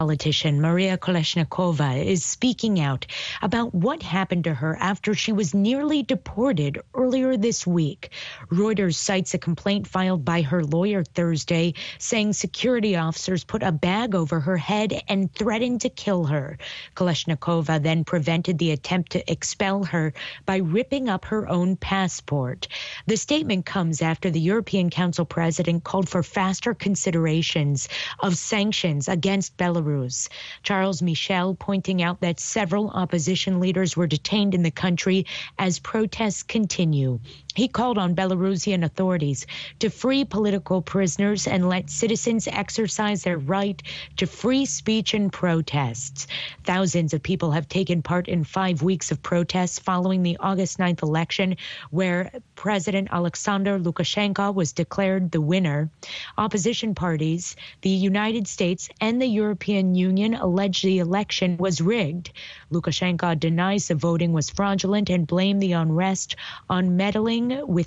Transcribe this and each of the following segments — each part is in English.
Politician Maria Kolesnikova is speaking out about what happened to her after she was nearly deported earlier this week. Reuters cites a complaint filed by her lawyer Thursday saying security officers put a bag over her head and threatened to kill her. Kolesnikova then prevented the attempt to expel her by ripping up her own passport. The statement comes after the European Council president called for faster considerations of sanctions against Belarus. Charles Michel pointing out that several opposition leaders were detained in the country as protests continue. He called on Belarusian authorities to free political prisoners and let citizens exercise their right to free speech and protests. Thousands of people have taken part in 5 weeks of protests following the August 9th election, where President Alexander Lukashenko was declared the winner. Opposition parties, the United States and the European Union allege the election was rigged. Lukashenko denies the voting was fraudulent and blamed the unrest on meddling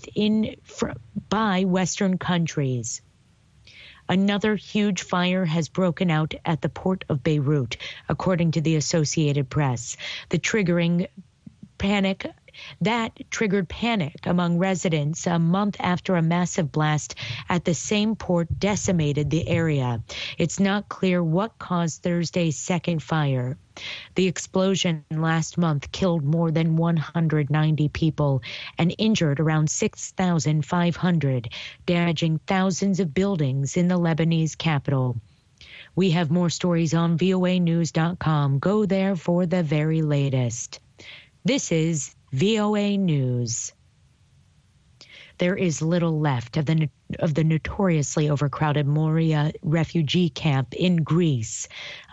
by Western countries. Another huge fire has broken out at the port of Beirut, according to the Associated Press. That triggered panic among residents a month after a massive blast at the same port decimated the area. It's not clear what caused Thursday's second fire. The explosion last month killed more than 190 people and injured around 6,500, damaging thousands of buildings in the Lebanese capital. We have more stories on voanews.com. Go there for the very latest. This is VOA News. There is little left of the notoriously overcrowded Moria refugee camp in Greece.